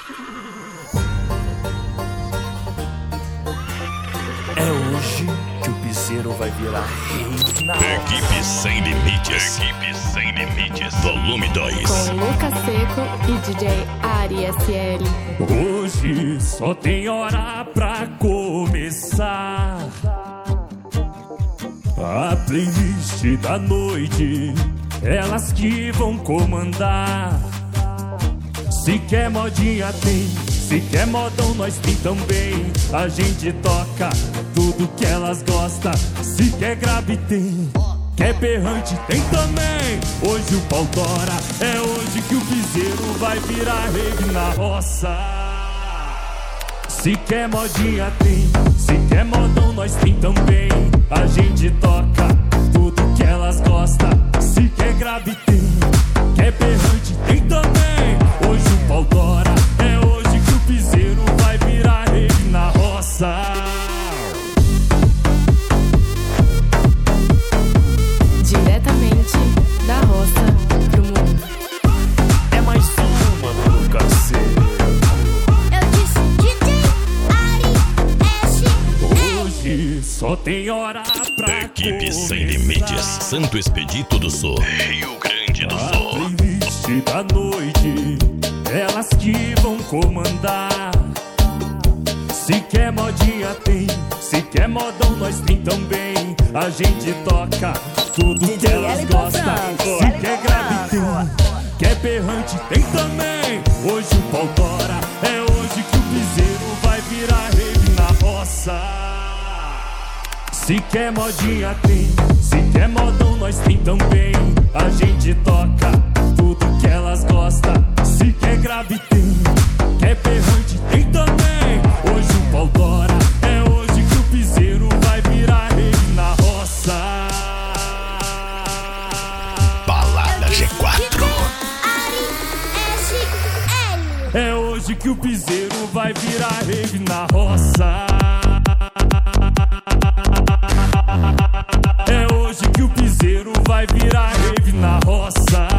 É hoje que o piseiro vai virar rei na Equipe Sem Limites. Equipe Sem Limites. Volume 2. Com Lucas Seco e DJ Ari SL. Hoje só tem hora pra começar a playlist da noite, elas que vão comandar. Se quer modinha tem, se quer modão nós tem também. A gente toca tudo que elas gostam. Se quer grave tem, quer berrante tem também. Hoje o pau tora, é hoje que o piseiro vai virar rave na roça. Se quer modinha tem, se quer modão nós tem também. A gente toca tudo que elas gostam. Se quer grave tem, quer berrante tem também. Hoje o pau tora, é hoje que o piseiro vai virar rave na roça. Diretamente da roça pro mundo. É mais uma no Lucas Seco. Eu disse DJ Ari SL. Hoje só tem hora pra Equipe Sem começar. Limites. Santo Expedito do Sul. Rio Grande do A Sul. playlist da noite, elas que vão comandar. Se quer modinha tem, se quer modão nós tem também. A gente toca tudo que elas gostam. Se quer grave tem, quer berrante tem também. Hoje o pau tora, é hoje que o piseiro vai virar rave na roça. Se quer modinha tem, se quer modão nós tem também. A gente toca tudo que elas gostam. Se quer grave tem, quer berrante tem também. Hoje o pau tora, é hoje que o piseiro vai virar rave na roça. Balada DJ G4. Ari SL. É hoje que o piseiro vai virar rave na roça. É hoje que o piseiro vai virar rave na roça.